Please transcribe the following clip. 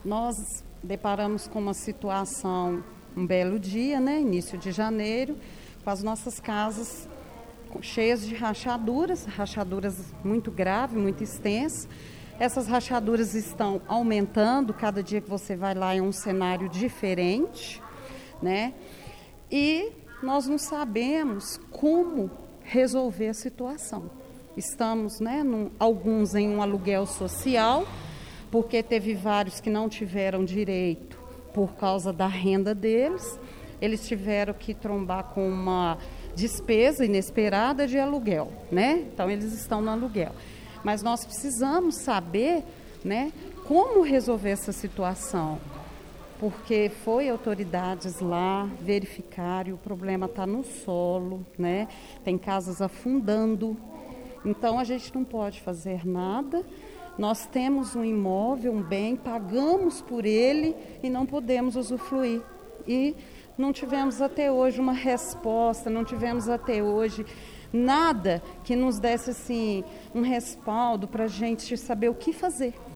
Nós deparamos com uma situação, um belo dia, né, início de janeiro, com as nossas casas cheias de rachaduras muito graves, muito extensas. Essas rachaduras estão aumentando, cada dia que você vai lá é um cenário diferente, né? E nós não sabemos como resolver a situação. Estamos, né, alguns em um aluguel social, porque teve vários que não tiveram direito por causa da renda deles. Eles tiveram que trombar com uma despesa inesperada de aluguel, né? Então, eles estão no aluguel. Mas nós precisamos saber, né, como resolver essa situação, porque foi autoridades lá verificar e o problema está no solo, né? Tem casas afundando. Então, a gente não pode fazer nada. Nós temos um imóvel, um bem, pagamos por ele e não podemos usufruir. E não tivemos até hoje uma resposta, não tivemos até hoje nada que nos desse assim, um respaldo para a gente saber o que fazer.